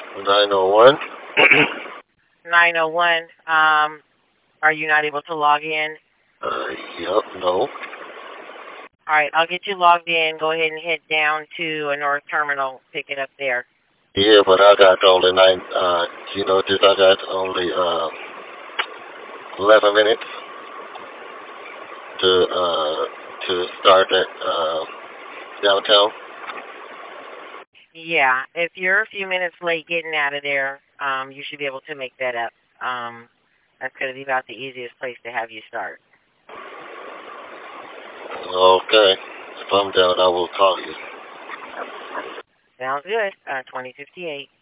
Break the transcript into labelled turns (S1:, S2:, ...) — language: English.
S1: 901?
S2: 901. Are you not able to log in?
S1: Yep, no.
S2: All right, I'll get you logged in. Go ahead and head down to a North Terminal. Pick it up there.
S1: Yeah, but I got only I got only 11 minutes to start at downtown.
S2: Yeah, if you're a few minutes late getting out of there, you should be able to make that up. That's going to be about the easiest place to have you start.
S1: Okay. If I'm down, I will call you.
S2: Sounds good. 2058.